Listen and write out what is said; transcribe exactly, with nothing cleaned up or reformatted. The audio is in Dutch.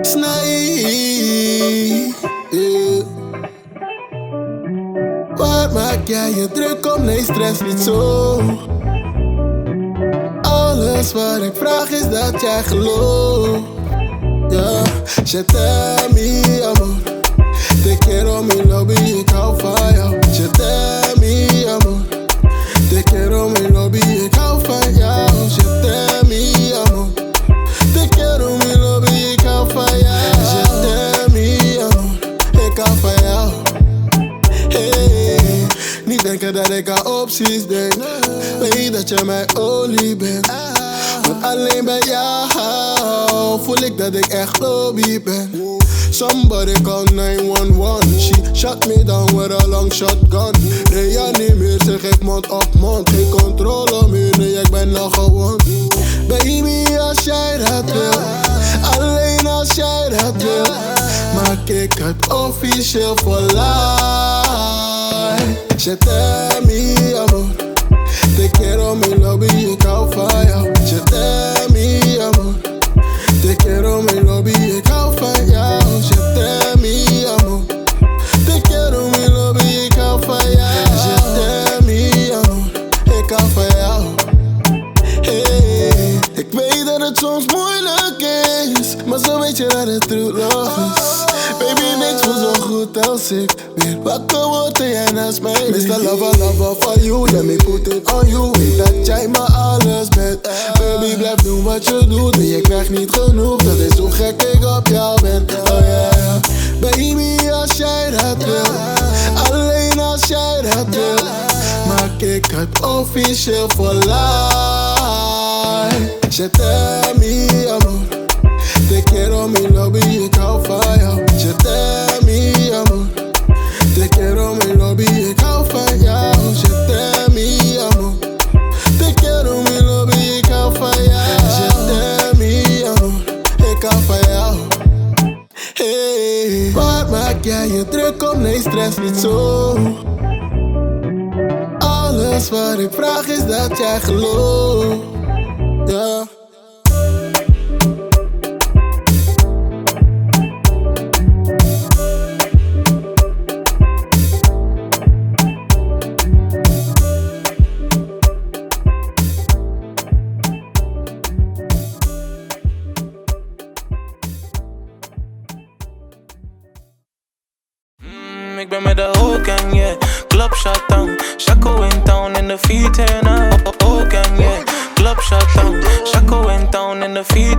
Snij, yeah. Waar maak jij je druk om? Nee, stress niet zo. Alles wat ik vraag is dat jij gelooft. Yeah. Je t'aime, mi amor. Te quiero mi lobby, ik hou van jou. Je t'aime, mi amor. Te quiero mi lobby, ik hou van jou. Je t'aime, mi amor. Te quiero mi lobby, ik hou van jou. Je t'aime, mi amor. Ik hou van jou. Hey, niet denken dat ik aan opties denk. Weet dat je mijn olie bent. Want alleen bij jou voel ik dat ik echt lobby ben. Somebody call nine one one. She shot me down with a long shotgun. Reanimeer, ze geeft mond op mond. Geen controle meer, nee ik ben nog gewoon. Baby, als jij dat wil, alleen als jij dat wil, maak ik het officieel voor life. Je t'aime, mi amor. Te quiero mi lobby, ik hou van jou. Je t'aime, mi amor. Te quiero mi lobby, ik hou van jou. Je t'aime, mi amor. Te quiero mi lobby, ik hou van jou. Je t'aime, mi amor. Ik hou van jou. Hey, ik weet dat het soms moeilijk is, maar zo weet je dat het true love is. Baby, niks voelt zo goed als ik weer wakker word en jij naast mij. mister Lover, lover for you, let me put it on you. Weet dat jij maar alles bent. Baby, blijf doen wat je doet. Nee, ik krijg niet genoeg, dat is hoe gek ik op jou ben. Oh yeah, baby, als jij dat wil, alleen als jij dat wil, maak ik het officieel voor life. Je t'aime, mi amor. Te quiero mi lobby, ik hou van jou. Je t'aime, mi amor. Te quiero mi lobby, ik hou van jou. Je t'aime, mi amor. Te quiero mi lobby, ik hou van jou. Je t'aime, mi amor. Ik hou van jou. Hey, waar maak jij je druk om? Nee, stress niet zo. Alles wat ik vraag is dat jij gelooft. Yeah. Ik ben met de whole gang, yeah. Club shut down, Shaco in town in de vier turn up. Whole gang, yeah. Club shut down, Shaco in town in de vier